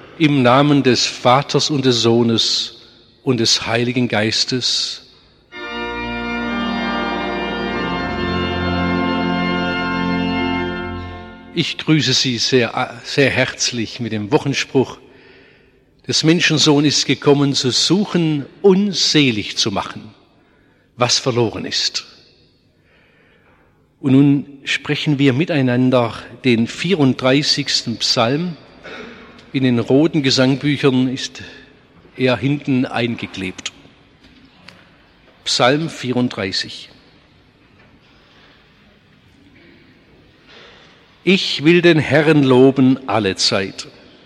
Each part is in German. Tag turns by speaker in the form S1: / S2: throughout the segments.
S1: Im Namen des Vaters und des Sohnes und des Heiligen Geistes. Ich grüße Sie sehr, sehr herzlich mit dem Wochenspruch: des Menschensohn ist gekommen, zu suchen und selig zu machen, was verloren ist. Und nun sprechen wir miteinander den 34. Psalm. In den roten Gesangbüchern ist er hinten eingeklebt. Psalm 34. Ich will den Herrn loben alle Zeit.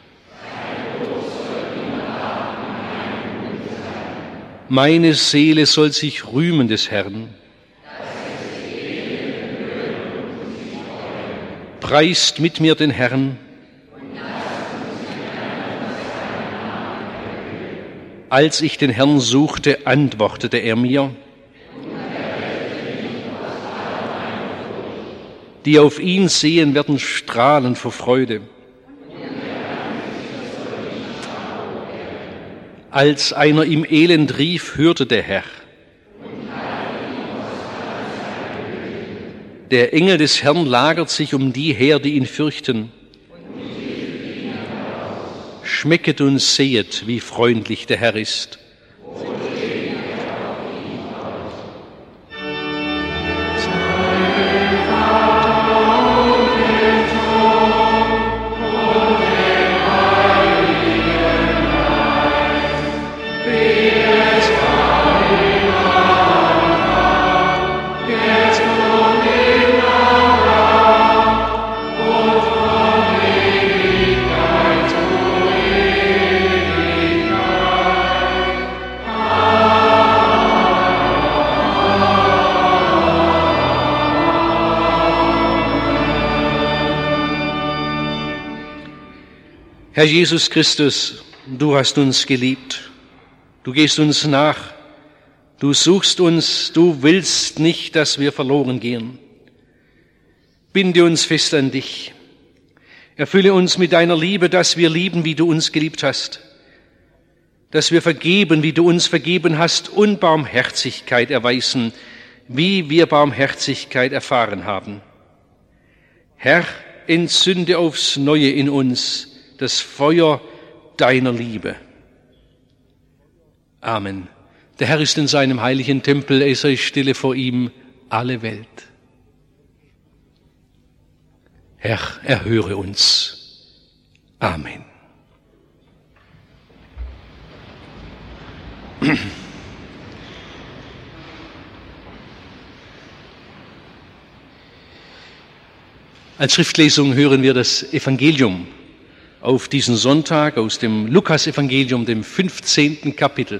S1: Meine Seele soll sich rühmen des Herrn. Preist mit mir den Herrn. Als ich den Herrn suchte, antwortete er mir. Die auf ihn sehen, werden strahlen vor Freude. Als einer im Elend rief, hörte der Herr. Der Engel des Herrn lagert sich um die her, die ihn fürchten. Schmecket und sehet, wie freundlich der Herr ist. Herr Jesus Christus, du hast uns geliebt, du gehst uns nach, du suchst uns, du willst nicht, dass wir verloren gehen. Binde uns fest an dich, erfülle uns mit deiner Liebe, dass wir lieben, wie du uns geliebt hast, dass wir vergeben, wie du uns vergeben hast, und Barmherzigkeit erweisen, wie wir Barmherzigkeit erfahren haben. Herr, entzünde aufs Neue in uns das Feuer deiner Liebe. Amen. Der Herr ist in seinem heiligen Tempel, es sei stille vor ihm alle Welt. Herr, erhöre uns. Amen. Als Schriftlesung hören wir das Evangelium auf diesen Sonntag aus dem Lukas-Evangelium, dem 15. Kapitel.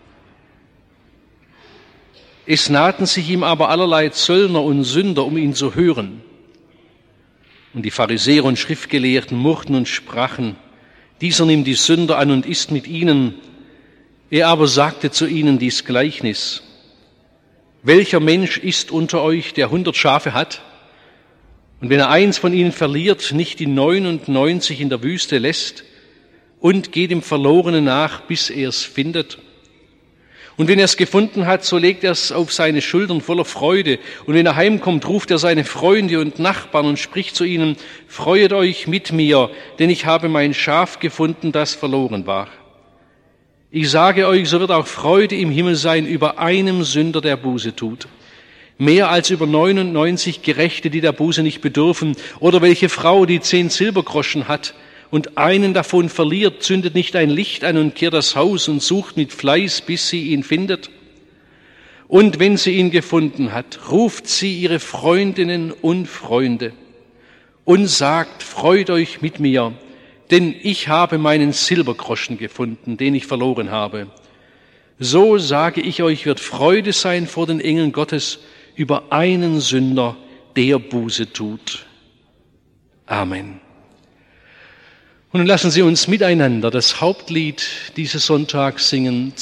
S1: Es nahten sich ihm aber allerlei Zöllner und Sünder, um ihn zu hören. Und die Pharisäer und Schriftgelehrten murrten und sprachen: Dieser nimmt die Sünder an und isst mit ihnen. Er aber sagte zu ihnen dies Gleichnis: Welcher Mensch ist unter euch, der 100 Schafe hat, und wenn er eins von ihnen verliert, nicht die 99 in der Wüste lässt und geht dem Verlorenen nach, bis er es findet? Und wenn er es gefunden hat, so legt er es auf seine Schultern voller Freude. Und wenn er heimkommt, ruft er seine Freunde und Nachbarn und spricht zu ihnen: Freuet euch mit mir, denn ich habe mein Schaf gefunden, das verloren war. Ich sage euch, so wird auch Freude im Himmel sein über einem Sünder, der Buße tut. Mehr als über 99 Gerechte, die der Buße nicht bedürfen. Oder welche Frau, die 10 Silbergroschen hat und einen davon verliert, zündet nicht ein Licht an und kehrt das Haus und sucht mit Fleiß, bis sie ihn findet. Und wenn sie ihn gefunden hat, ruft sie ihre Freundinnen und Freunde und sagt: Freut euch mit mir, denn ich habe meinen Silbergroschen gefunden, den ich verloren habe. So sage ich euch, wird Freude sein vor den Engeln Gottes über einen Sünder, der Buße tut. Amen. Und nun lassen Sie uns miteinander das Hauptlied dieses Sonntags singen,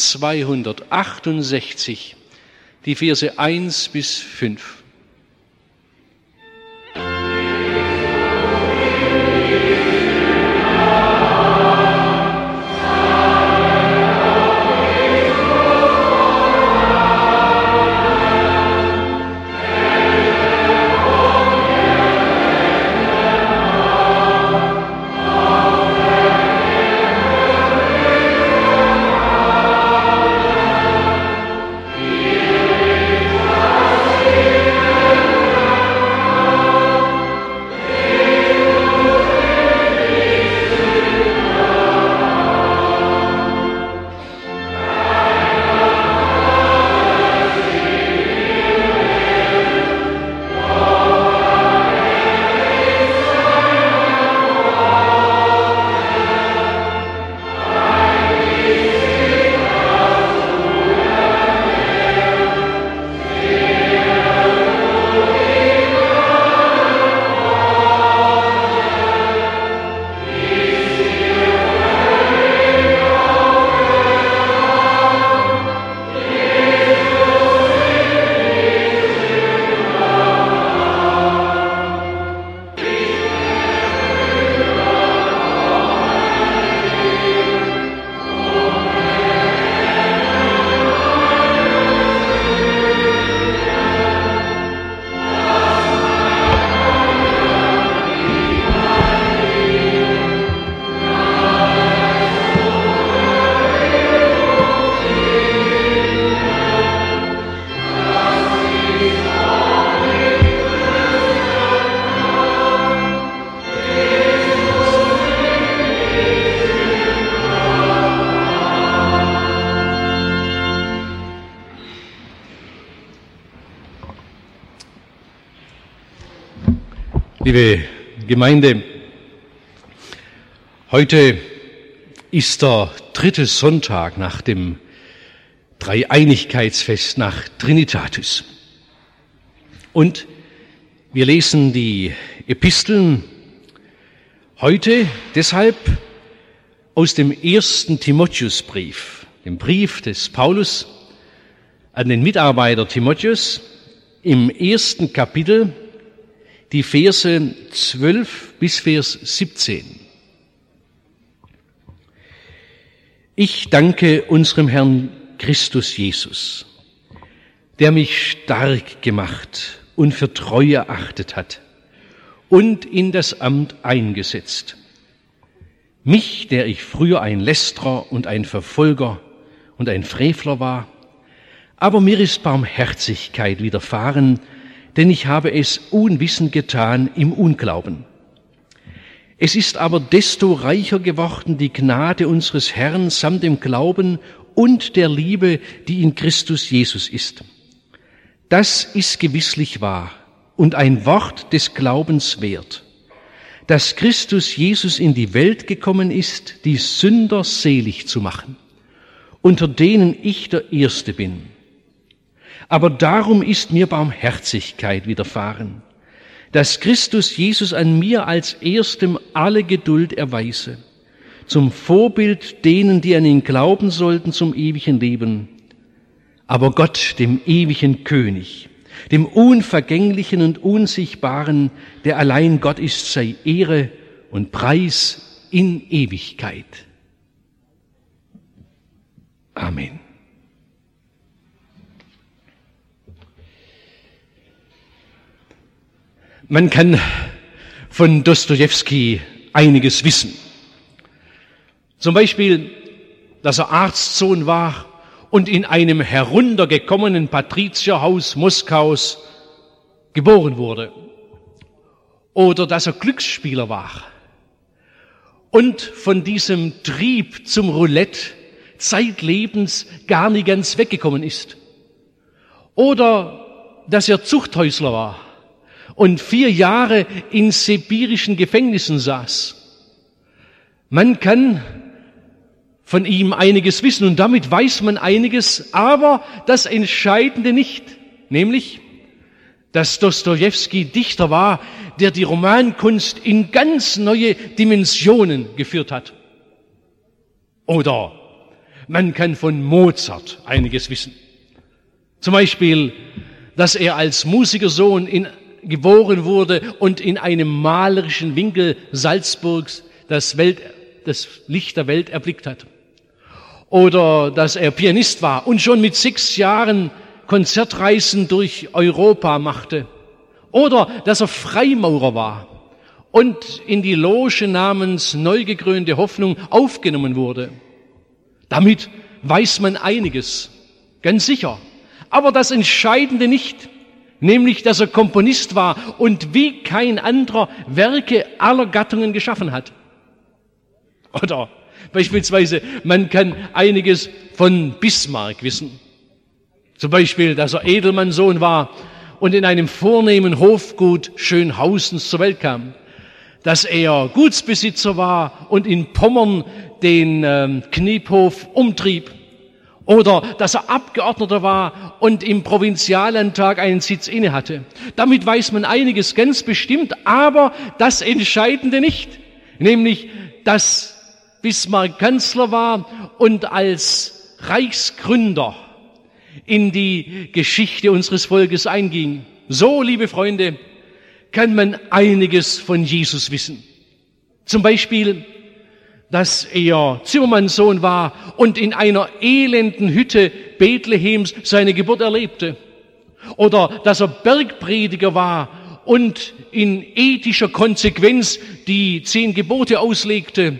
S1: 268, die Verse 1 bis 5. Liebe Gemeinde, heute ist der 3. Sonntag nach dem Dreieinigkeitsfest, nach Trinitatis. Und wir lesen die Episteln heute deshalb aus dem 1. Timotheusbrief, dem Brief des Paulus an den Mitarbeiter Timotheus, im 1. Kapitel, die Verse 12 bis Vers 17. Ich danke unserem Herrn Christus Jesus, der mich stark gemacht und für treu erachtet hat und in das Amt eingesetzt. Mich, der ich früher ein Lästerer und ein Verfolger und ein Frevler war, aber mir ist Barmherzigkeit widerfahren, denn ich habe es unwissend getan im Unglauben. Es ist aber desto reicher geworden die Gnade unseres Herrn samt dem Glauben und der Liebe, die in Christus Jesus ist. Das ist gewisslich wahr und ein Wort des Glaubens wert, dass Christus Jesus in die Welt gekommen ist, die Sünder selig zu machen, unter denen ich der Erste bin. Aber darum ist mir Barmherzigkeit widerfahren, dass Christus Jesus an mir als Erstem alle Geduld erweise, zum Vorbild denen, die an ihn glauben sollten, zum ewigen Leben. Aber Gott, dem ewigen König, dem Unvergänglichen und Unsichtbaren, der allein Gott ist, sei Ehre und Preis in Ewigkeit. Amen. Man kann von Dostojewski einiges wissen. Zum Beispiel, dass er Arztsohn war und in einem heruntergekommenen Patrizierhaus Moskaus geboren wurde. Oder dass er Glücksspieler war und von diesem Trieb zum Roulette zeitlebens gar nicht ganz weggekommen ist. Oder dass er Zuchthäusler war und 4 Jahre in sibirischen Gefängnissen saß. Man kann von ihm einiges wissen und damit weiß man einiges, aber das Entscheidende nicht, nämlich, dass Dostojewski Dichter war, der die Romankunst in ganz neue Dimensionen geführt hat. Oder man kann von Mozart einiges wissen. Zum Beispiel, dass er als Musikersohn geboren wurde und in einem malerischen Winkel Salzburgs das Licht der Welt erblickt hat. Oder dass er Pianist war und schon mit 6 Jahren Konzertreisen durch Europa machte. Oder dass er Freimaurer war und in die Loge namens Neugegrönte Hoffnung aufgenommen wurde. Damit weiß man einiges, ganz sicher. Aber das Entscheidende nicht, nämlich, dass er Komponist war und wie kein anderer Werke aller Gattungen geschaffen hat. Oder beispielsweise, man kann einiges von Bismarck wissen. Zum Beispiel, dass er Edelmannssohn war und in einem vornehmen Hofgut Schönhausens zur Welt kam. Dass er Gutsbesitzer war und in Pommern den Kniephof umtrieb. Oder dass er Abgeordneter war und im Provinziallandtag einen Sitz inne hatte. Damit weiß man einiges ganz bestimmt, aber das Entscheidende nicht, nämlich, dass Bismarck Kanzler war und als Reichsgründer in die Geschichte unseres Volkes einging. So, liebe Freunde, kann man einiges von Jesus wissen. Zum Beispiel, dass er Zimmermannssohn war und in einer elenden Hütte Bethlehems seine Geburt erlebte. Oder dass er Bergprediger war und in ethischer Konsequenz die 10 Gebote auslegte.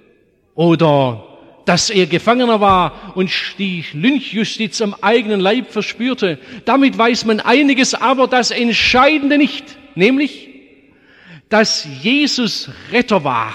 S1: Oder dass er Gefangener war und die Lynchjustiz am eigenen Leib verspürte. Damit weiß man einiges, aber das Entscheidende nicht, nämlich, dass Jesus Retter war.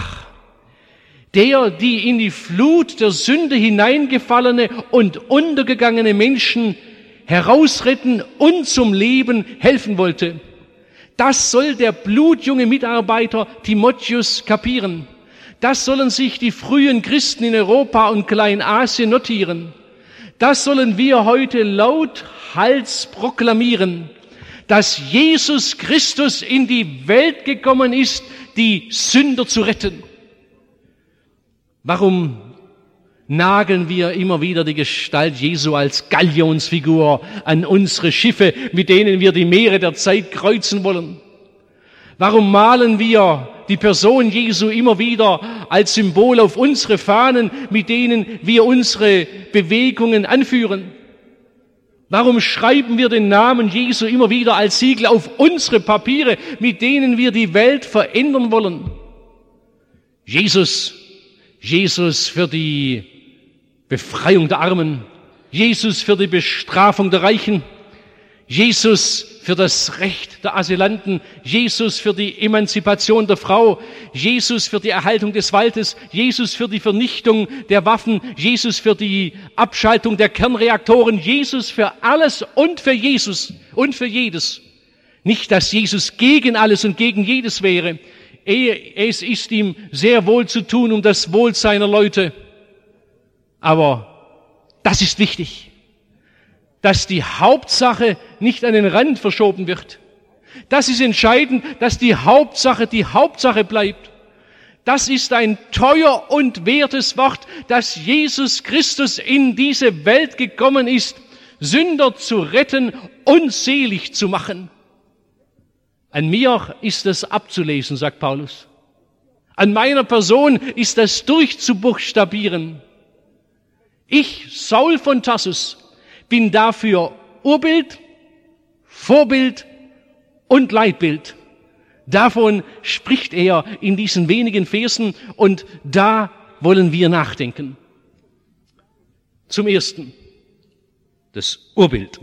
S1: Der, die in die Flut der Sünde hineingefallene und untergegangene Menschen herausretten und zum Leben helfen wollte. Das soll der blutjunge Mitarbeiter Timotheus kapieren. Das sollen sich die frühen Christen in Europa und Kleinasien notieren. Das sollen wir heute lauthals proklamieren, dass Jesus Christus in die Welt gekommen ist, die Sünder zu retten. Warum nageln wir immer wieder die Gestalt Jesu als Galionsfigur an unsere Schiffe, mit denen wir die Meere der Zeit kreuzen wollen? Warum malen wir die Person Jesu immer wieder als Symbol auf unsere Fahnen, mit denen wir unsere Bewegungen anführen? Warum schreiben wir den Namen Jesu immer wieder als Siegel auf unsere Papiere, mit denen wir die Welt verändern wollen? Jesus für die Befreiung der Armen, Jesus für die Bestrafung der Reichen, Jesus für das Recht der Asylanten, Jesus für die Emanzipation der Frau, Jesus für die Erhaltung des Waldes, Jesus für die Vernichtung der Waffen, Jesus für die Abschaltung der Kernreaktoren, Jesus für alles und für Jesus und für jedes. Nicht, dass Jesus gegen alles und gegen jedes wäre. Es ist ihm sehr wohl zu tun um das Wohl seiner Leute. Aber das ist wichtig, dass die Hauptsache nicht an den Rand verschoben wird. Das ist entscheidend, dass die Hauptsache bleibt. Das ist ein teuer und wertes Wort, dass Jesus Christus in diese Welt gekommen ist, Sünder zu retten und selig zu machen. An mir ist das abzulesen, sagt Paulus. An meiner Person ist das durchzubuchstabieren. Ich, Saul von Tarsus, bin dafür Urbild, Vorbild und Leitbild. Davon spricht er in diesen wenigen Versen und da wollen wir nachdenken. Zum Ersten, das Urbild.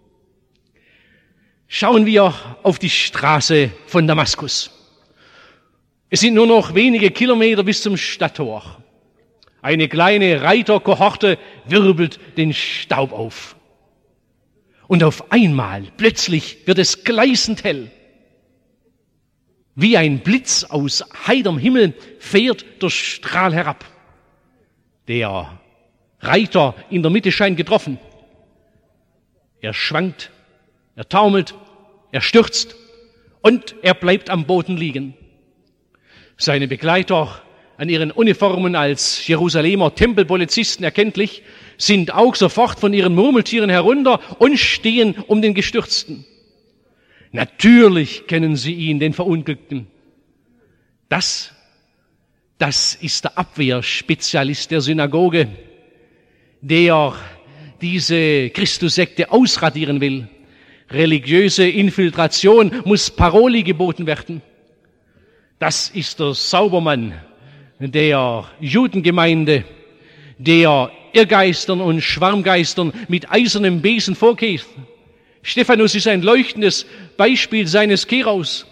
S1: Schauen wir auf die Straße von Damaskus. Es sind nur noch wenige Kilometer bis zum Stadttor. Eine kleine Reiterkohorte wirbelt den Staub auf. Und auf einmal, plötzlich, wird es gleißend hell. Wie ein Blitz aus heiterem Himmel fährt der Strahl herab. Der Reiter in der Mitte scheint getroffen. Er schwankt, er taumelt, er stürzt und er bleibt am Boden liegen. Seine Begleiter, an ihren Uniformen als Jerusalemer Tempelpolizisten erkenntlich, sind auch sofort von ihren Murmeltieren herunter und stehen um den Gestürzten. Natürlich kennen sie ihn, den Verunglückten. Das ist der Abwehrspezialist der Synagoge, der diese Christussekte ausradieren will. Religiöse Infiltration muss Paroli geboten werden. Das ist der Saubermann der Judengemeinde, der Irrgeistern und Schwarmgeistern mit eisernem Besen vorgeht. Stephanus ist ein leuchtendes Beispiel seines Kehraus.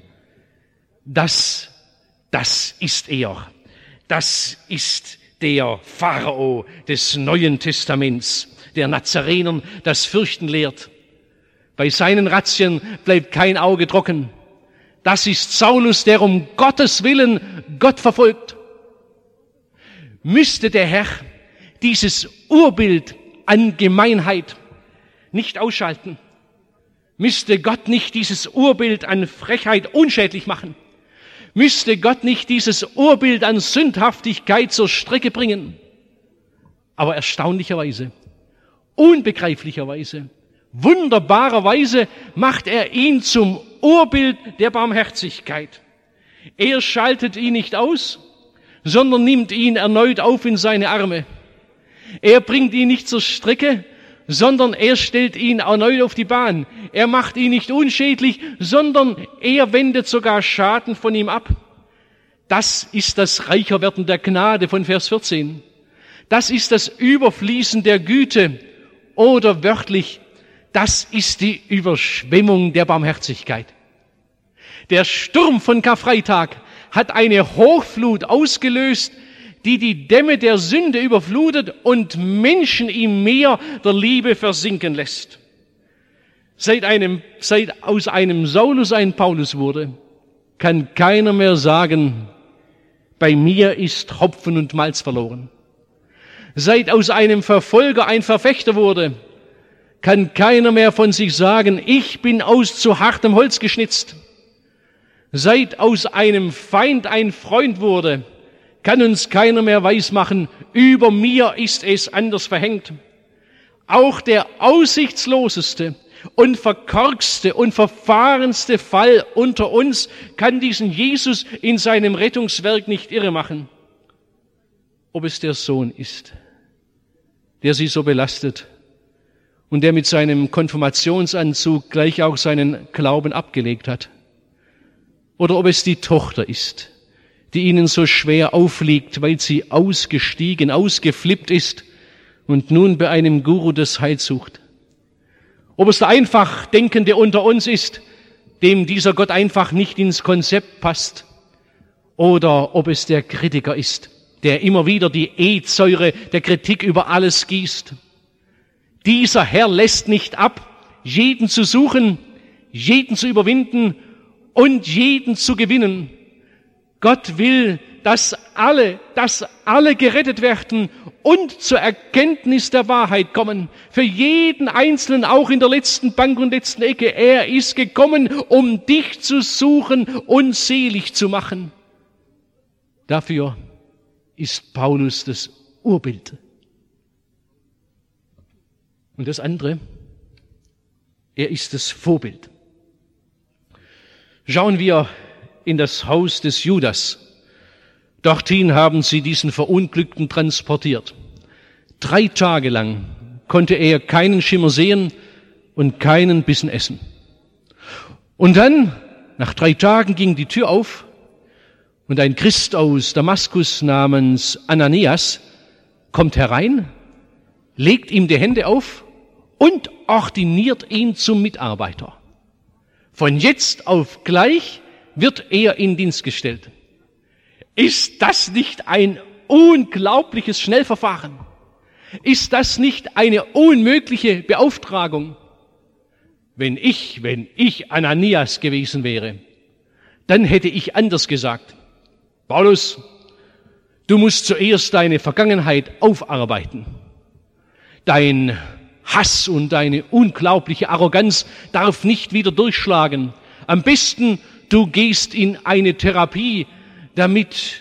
S1: Das ist er. Das ist der Pharao des Neuen Testaments, der Nazarenern das Fürchten lehrt. Bei seinen Razzien bleibt kein Auge trocken. Das ist Saulus, der um Gottes Willen Gott verfolgt. Müsste der Herr dieses Urbild an Gemeinheit nicht ausschalten? Müsste Gott nicht dieses Urbild an Frechheit unschädlich machen? Müsste Gott nicht dieses Urbild an Sündhaftigkeit zur Strecke bringen? Aber erstaunlicherweise, unbegreiflicherweise, wunderbarerweise macht er ihn zum Urbild der Barmherzigkeit. Er schaltet ihn nicht aus, sondern nimmt ihn erneut auf in seine Arme. Er bringt ihn nicht zur Strecke, sondern er stellt ihn erneut auf die Bahn. Er macht ihn nicht unschädlich, sondern er wendet sogar Schaden von ihm ab. Das ist das Reicherwerden der Gnade von Vers 14. Das ist das Überfließen der Güte oder wörtlich, das ist die Überschwemmung der Barmherzigkeit. Der Sturm von Karfreitag hat eine Hochflut ausgelöst, die die Dämme der Sünde überflutet und Menschen im Meer der Liebe versinken lässt. Seit aus einem Saulus ein Paulus wurde, kann keiner mehr sagen, bei mir ist Hopfen und Malz verloren. Seit aus einem Verfolger ein Verfechter wurde, kann keiner mehr von sich sagen, ich bin aus zu hartem Holz geschnitzt. Seit aus einem Feind ein Freund wurde, kann uns keiner mehr weismachen, über mir ist es anders verhängt. Auch der aussichtsloseste und verkorkste und verfahrenste Fall unter uns kann diesen Jesus in seinem Rettungswerk nicht irre machen. Ob es der Sohn ist, der sie so belastet und der mit seinem Konfirmationsanzug gleich auch seinen Glauben abgelegt hat. Oder ob es die Tochter ist, die ihnen so schwer aufliegt, weil sie ausgeflippt ist und nun bei einem Guru das Heil sucht. Ob es der einfach Denkende unter uns ist, dem dieser Gott einfach nicht ins Konzept passt. Oder ob es der Kritiker ist, der immer wieder die E-Säure der Kritik über alles gießt. Dieser Herr lässt nicht ab, jeden zu suchen, jeden zu überwinden und jeden zu gewinnen. Gott will, dass alle gerettet werden und zur Erkenntnis der Wahrheit kommen. Für jeden Einzelnen, auch in der letzten Bank und letzten Ecke. Er ist gekommen, um dich zu suchen und selig zu machen. Dafür ist Paulus das Urbild. Und das andere, er ist das Vorbild. Schauen wir in das Haus des Judas. Dorthin haben sie diesen Verunglückten transportiert. 3 Tage lang konnte er keinen Schimmer sehen und keinen Bissen essen. Und dann, nach 3 Tagen, ging die Tür auf und ein Christ aus Damaskus namens Ananias kommt herein, legt ihm die Hände auf und ordiniert ihn zum Mitarbeiter. Von jetzt auf gleich wird er in Dienst gestellt. Ist das nicht ein unglaubliches Schnellverfahren? Ist das nicht eine unmögliche Beauftragung? Wenn ich Ananias gewesen wäre, dann hätte ich anders gesagt. Paulus, du musst zuerst deine Vergangenheit aufarbeiten. Dein Hass und deine unglaubliche Arroganz darf nicht wieder durchschlagen. Am besten, du gehst in eine Therapie, damit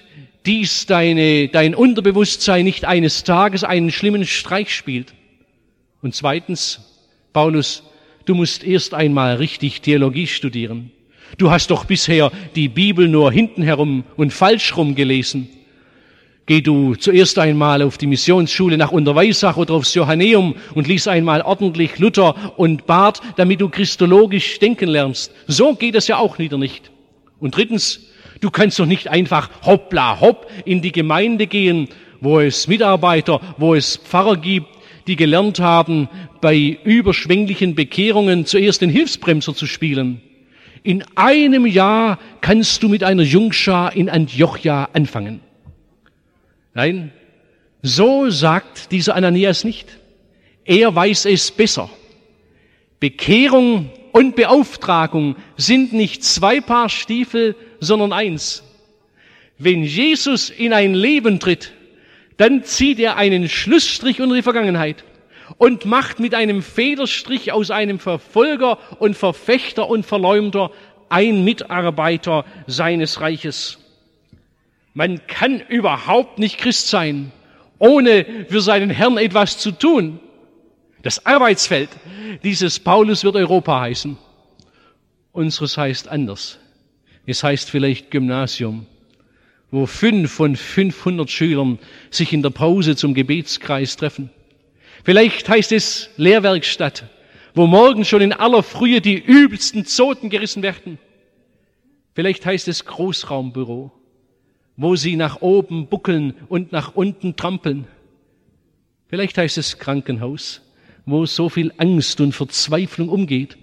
S1: dein Unterbewusstsein nicht eines Tages einen schlimmen Streich spielt. Und zweitens, Paulus, du musst erst einmal richtig Theologie studieren. Du hast doch bisher die Bibel nur hinten herum und falsch rum gelesen. Geh du zuerst einmal auf die Missionsschule nach Unterweisach oder aufs Johanneum und lies einmal ordentlich Luther und Barth, damit du christologisch denken lernst. So geht es ja auch wieder nicht. Und drittens, du kannst doch nicht einfach hoppla hopp in die Gemeinde gehen, wo es Mitarbeiter, wo es Pfarrer gibt, die gelernt haben, bei überschwänglichen Bekehrungen zuerst den Hilfsbremser zu spielen. In einem Jahr kannst du mit einer Jungschar in Antiochia anfangen. Nein, so sagt dieser Ananias nicht. Er weiß es besser. Bekehrung und Beauftragung sind nicht 2 Paar Stiefel, sondern 1. Wenn Jesus in ein Leben tritt, dann zieht er einen Schlussstrich unter die Vergangenheit und macht mit einem Federstrich aus einem Verfolger und Verfechter und Verleumder ein Mitarbeiter seines Reiches. Man kann überhaupt nicht Christ sein, ohne für seinen Herrn etwas zu tun. Das Arbeitsfeld dieses Paulus wird Europa heißen. Unseres heißt anders. Es heißt vielleicht Gymnasium, wo 5 von 500 Schülern sich in der Pause zum Gebetskreis treffen. Vielleicht heißt es Lehrwerkstatt, wo morgen schon in aller Frühe die übelsten Zoten gerissen werden. Vielleicht heißt es Großraumbüro, wo sie nach oben buckeln und nach unten trampeln. Vielleicht heißt es Krankenhaus, wo so viel Angst und Verzweiflung umgeht.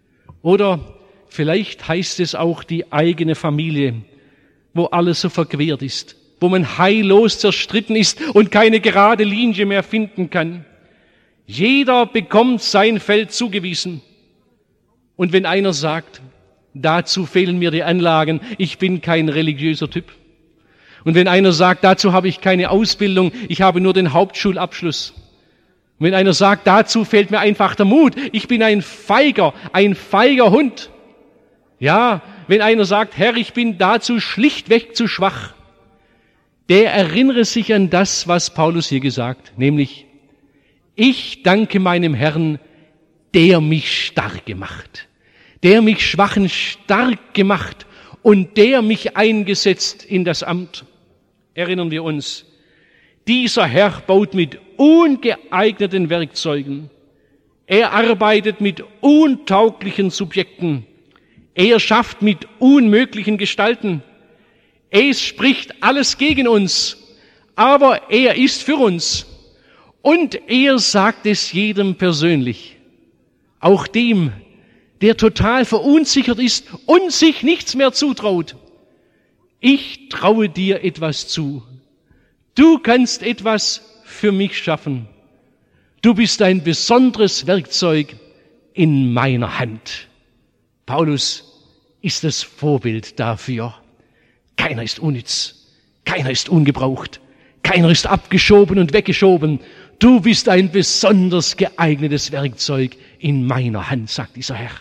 S1: Oder vielleicht heißt es auch die eigene Familie, wo alles so verquert ist, wo man heillos zerstritten ist und keine gerade Linie mehr finden kann. Jeder bekommt sein Feld zugewiesen. Und wenn einer sagt, dazu fehlen mir die Anlagen, ich bin kein religiöser Typ. Und wenn einer sagt, dazu habe ich keine Ausbildung, ich habe nur den Hauptschulabschluss. Und wenn einer sagt, dazu fehlt mir einfach der Mut, ich bin ein feiger Hund. Ja, wenn einer sagt, Herr, ich bin dazu schlichtweg zu schwach, der erinnere sich an das, was Paulus hier gesagt, nämlich, ich danke meinem Herrn, der mich stark gemacht, der mich Schwachen stark gemacht und der mich eingesetzt in das Amt. Erinnern wir uns, dieser Herr baut mit ungeeigneten Werkzeugen. Er arbeitet mit untauglichen Subjekten. Er schafft mit unmöglichen Gestalten. Es spricht alles gegen uns, aber er ist für uns. Und er sagt es jedem persönlich, auch dem, der total verunsichert ist und sich nichts mehr zutraut. Ich traue dir etwas zu. Du kannst etwas für mich schaffen. Du bist ein besonderes Werkzeug in meiner Hand. Paulus ist das Vorbild dafür. Keiner ist unnütz, keiner ist ungebraucht, keiner ist abgeschoben und weggeschoben. Du bist ein besonders geeignetes Werkzeug in meiner Hand, sagt dieser Herr.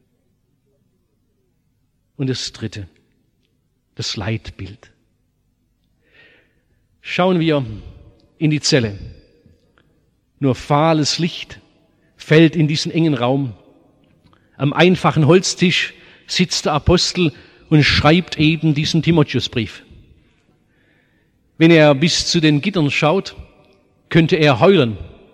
S1: Und das Dritte, das Leitbild. Schauen wir in die Zelle. Nur fahles Licht fällt in diesen engen Raum. Am einfachen Holztisch sitzt der Apostel und schreibt eben diesen Timotheusbrief. Wenn er bis zu den Gittern schaut, könnte er heulen.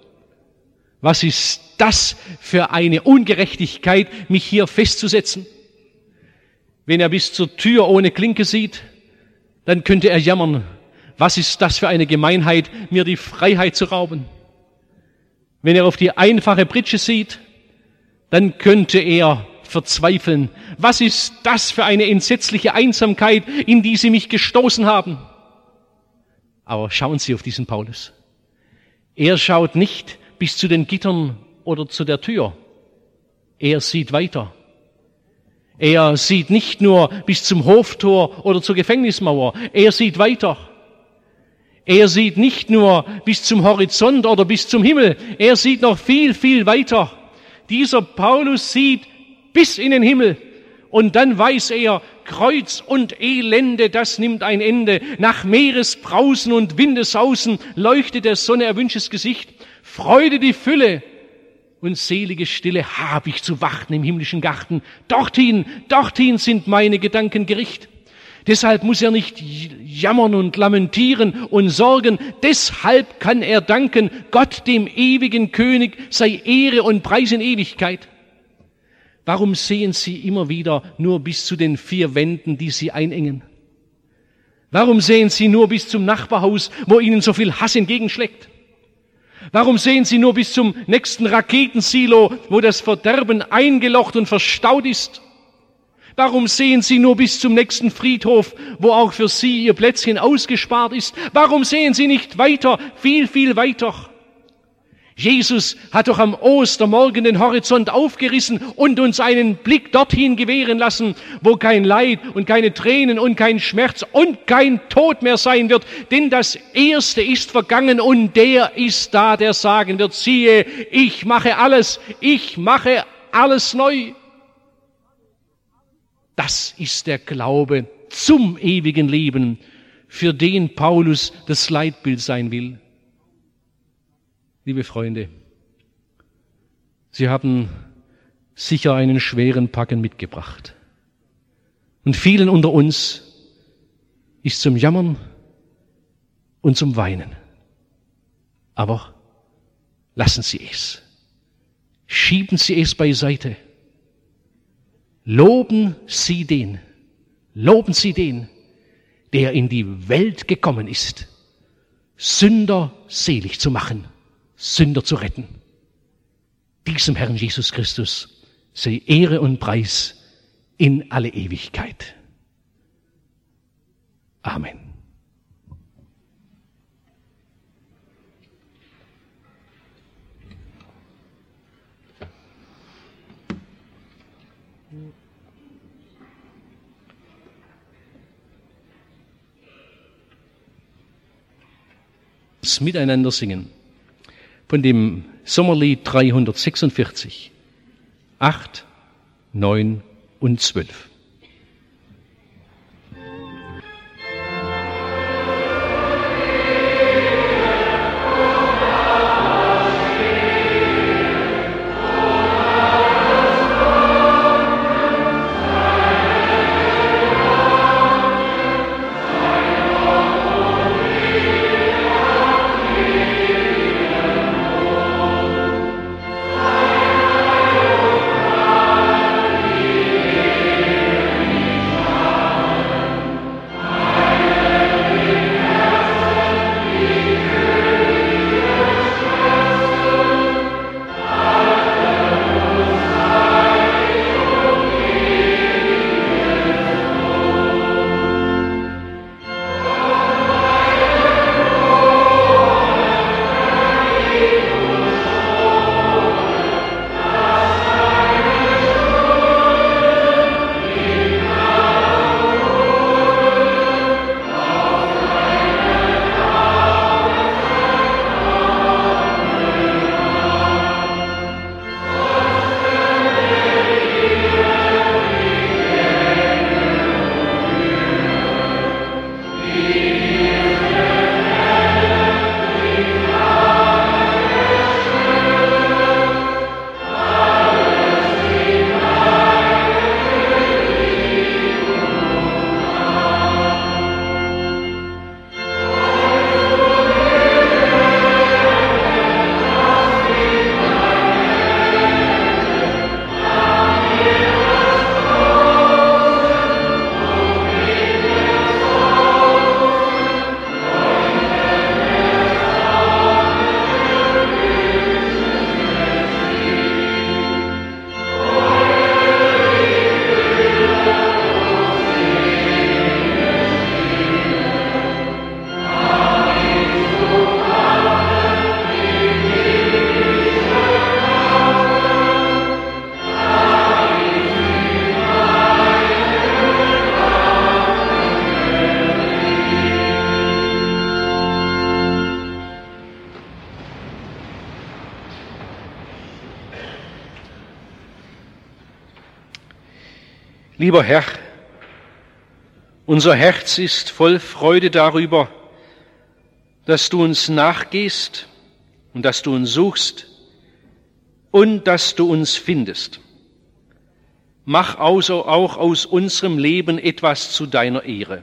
S1: Was ist das für eine Ungerechtigkeit, mich hier festzusetzen? Wenn er bis zur Tür ohne Klinke sieht, dann könnte er jammern. Was ist das für eine Gemeinheit, mir die Freiheit zu rauben? Wenn er auf die einfache Pritsche sieht, dann könnte er verzweifeln. Was ist das für eine entsetzliche Einsamkeit, in die sie mich gestoßen haben? Aber schauen Sie auf diesen Paulus. Er schaut nicht bis zu den Gittern oder zu der Tür. Er sieht weiter. Er sieht nicht nur bis zum Hoftor oder zur Gefängnismauer. Er sieht weiter. Er sieht nicht nur bis zum Horizont oder bis zum Himmel. Er sieht noch viel, viel weiter. Dieser Paulus sieht bis in den Himmel. Und dann weiß er, Kreuz und Elende, das nimmt ein Ende. Nach Meeresbrausen und Windesausen leuchtet der Sonne erwünschtes Gesicht. Freude die Fülle und selige Stille hab ich zu warten im himmlischen Garten. Dorthin sind meine Gedanken gerichtet. Deshalb muss er nicht jammern und lamentieren und sorgen. Deshalb kann er danken, Gott, dem ewigen König, sei Ehre und Preis in Ewigkeit. Warum sehen Sie immer wieder nur bis zu den 4 Wänden, die Sie einengen? Warum sehen Sie nur bis zum Nachbarhaus, wo Ihnen so viel Hass entgegenschlägt? Warum sehen Sie nur bis zum nächsten Raketensilo, wo das Verderben eingelocht und verstaut ist? Warum sehen Sie nur bis zum nächsten Friedhof, wo auch für Sie Ihr Plätzchen ausgespart ist? Warum sehen Sie nicht weiter, viel, viel weiter? Jesus hat doch am Ostermorgen den Horizont aufgerissen und uns einen Blick dorthin gewähren lassen, wo kein Leid und keine Tränen und kein Schmerz und kein Tod mehr sein wird. Denn das Erste ist vergangen und der ist da, der sagen wird, siehe, ich mache alles neu. Das ist der Glaube zum ewigen Leben, für den Paulus das Leitbild sein will. Liebe Freunde, Sie haben sicher einen schweren Packen mitgebracht. Und vielen unter uns ist zum Jammern und zum Weinen. Aber lassen Sie es. Schieben Sie es beiseite. Loben Sie den, der in die Welt gekommen ist, Sünder selig zu machen, Sünder zu retten. Diesem Herrn Jesus Christus sei Ehre und Preis in alle Ewigkeit. Amen. uns miteinander singen. Von dem Sommerlied 346, 8, 9 und 12. Lieber Herr, unser Herz ist voll Freude darüber, dass du uns nachgehst und dass du uns suchst und dass du uns findest. Mach also auch aus unserem Leben etwas zu deiner Ehre.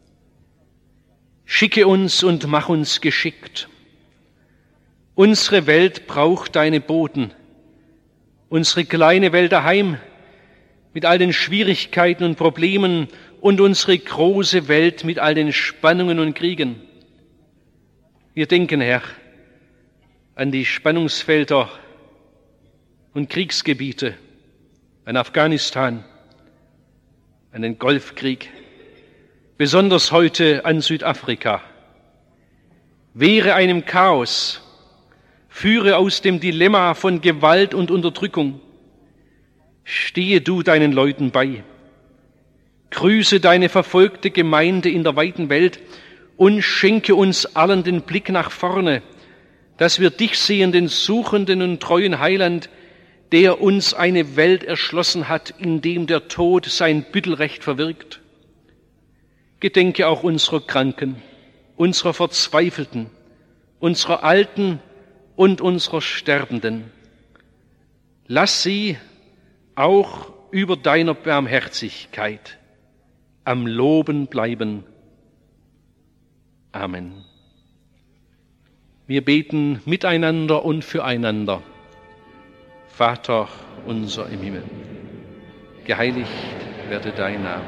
S1: Schicke uns und mach uns geschickt. Unsere Welt braucht deine Boten. Unsere kleine Welt daheim mit all den Schwierigkeiten und Problemen und unsere große Welt mit all den Spannungen und Kriegen. Wir denken, Herr, an die Spannungsfelder und Kriegsgebiete, an Afghanistan, an den Golfkrieg, besonders heute an Südafrika. Wehre einem Chaos, führe aus dem Dilemma von Gewalt und Unterdrückung. Stehe du deinen Leuten bei. Grüße deine verfolgte Gemeinde in der weiten Welt und schenke uns allen den Blick nach vorne, dass wir dich sehen, den suchenden und treuen Heiland, der uns eine Welt erschlossen hat, in dem der Tod sein Büttelrecht verwirkt. Gedenke auch unserer Kranken, unserer Verzweifelten, unserer Alten und unserer Sterbenden. Lass sie auch über deiner Barmherzigkeit am Loben bleiben. Amen. Wir beten miteinander und füreinander. Vater unser im Himmel, geheiligt werde dein Name.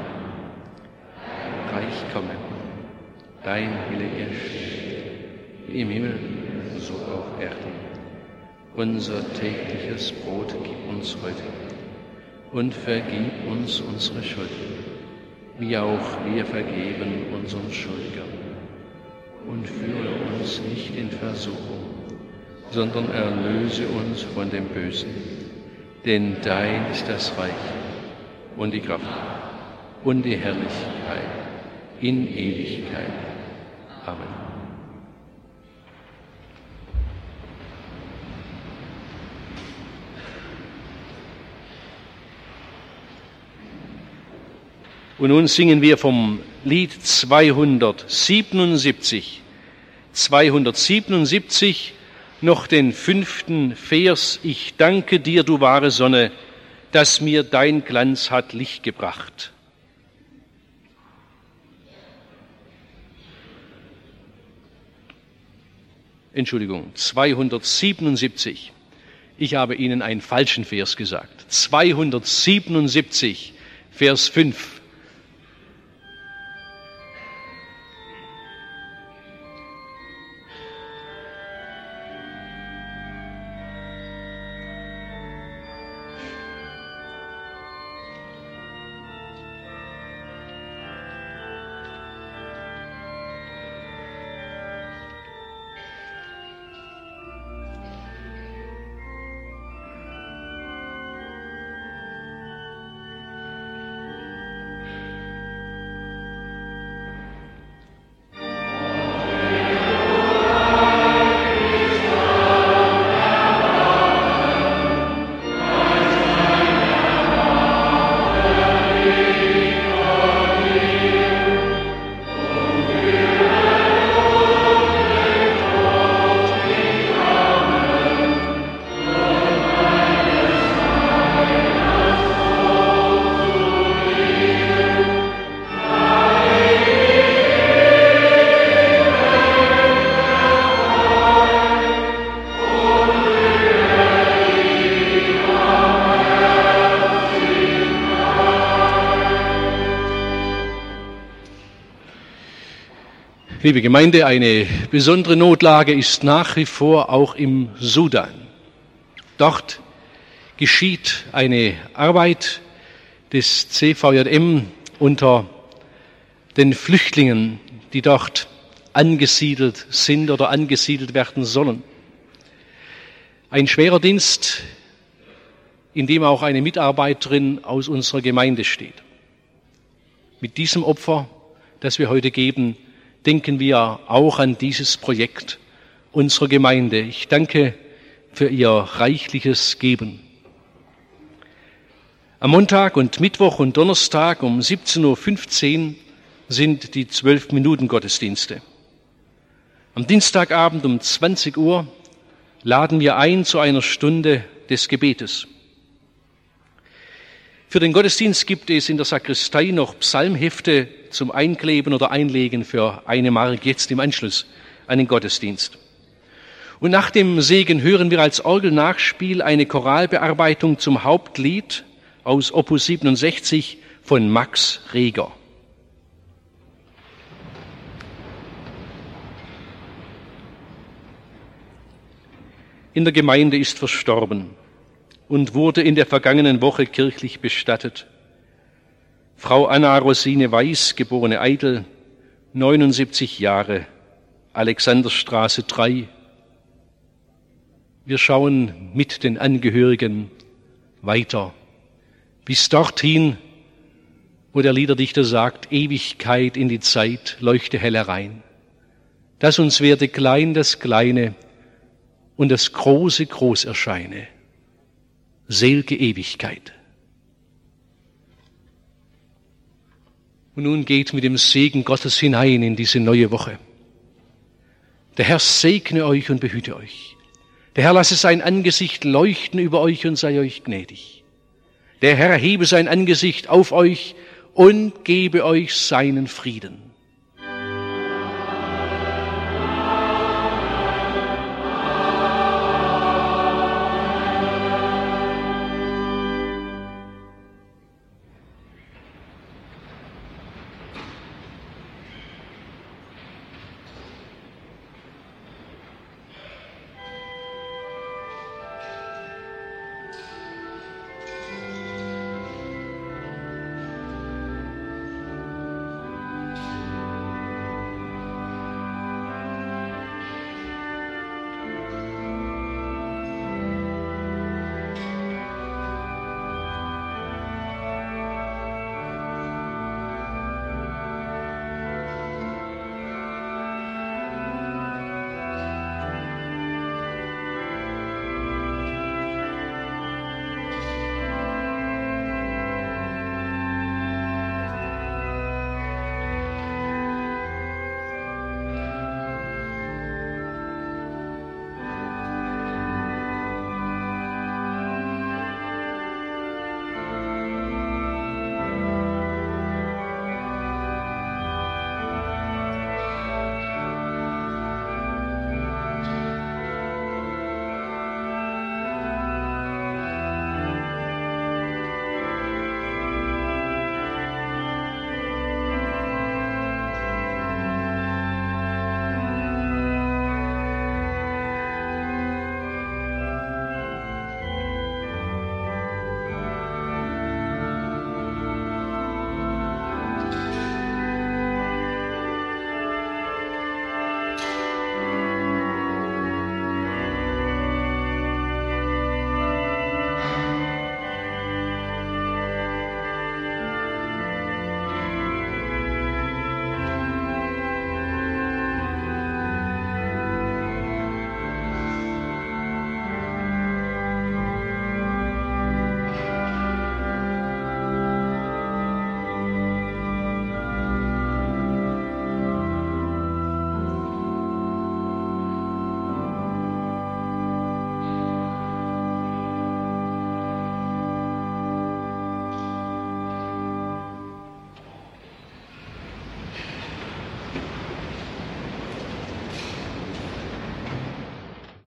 S1: Reich komme, dein Wille geschehe, wie im Himmel, so auf Erden. Unser tägliches Brot gib uns heute und vergib uns unsere Schuld, wie auch wir vergeben unseren Schuldigern. Und führe uns nicht in Versuchung, sondern erlöse uns von dem Bösen. Denn dein ist das Reich und die Kraft und die Herrlichkeit in Ewigkeit. Amen. Und nun singen wir vom Lied 277 noch den 5. Vers. Ich danke dir, du wahre Sonne, dass mir dein Glanz hat Licht gebracht. Entschuldigung, 277. Ich habe Ihnen einen falschen Vers gesagt. 277, Vers 5. Liebe Gemeinde, eine besondere Notlage ist nach wie vor auch im Sudan. Dort geschieht eine Arbeit des CVJM unter den Flüchtlingen, die dort angesiedelt sind oder angesiedelt werden sollen. Ein schwerer Dienst, in dem auch eine Mitarbeiterin aus unserer Gemeinde steht. Mit diesem Opfer, das wir heute geben, denken wir auch an dieses Projekt unserer Gemeinde. Ich danke für Ihr reichliches Geben. Am Montag und Mittwoch und Donnerstag um 17.15 Uhr sind die 12-Minuten-Gottesdienste. Am Dienstagabend um 20 Uhr laden wir ein zu einer Stunde des Gebetes. Für den Gottesdienst gibt es in der Sakristei noch Psalmhefte zum Einkleben oder Einlegen für 1 Mark jetzt im Anschluss an den Gottesdienst. Und nach dem Segen hören wir als Orgelnachspiel eine Choralbearbeitung zum Hauptlied aus Opus 67 von Max Reger. In der Gemeinde ist verstorben und wurde in der vergangenen Woche kirchlich bestattet Frau Anna Rosine Weiß, geborene Eitel, 79 Jahre, Alexanderstraße 3. Wir schauen mit den Angehörigen weiter, bis dorthin, wo der Liederdichter sagt, Ewigkeit in die Zeit, leuchte hell herein. Dass uns werde klein das Kleine und das Große groß erscheine. Sel'ge Ewigkeit. Und nun geht mit dem Segen Gottes hinein in diese neue Woche. Der Herr segne euch und behüte euch. Der Herr lasse sein Angesicht leuchten über euch und sei euch gnädig. Der Herr hebe sein Angesicht auf euch und gebe euch seinen Frieden.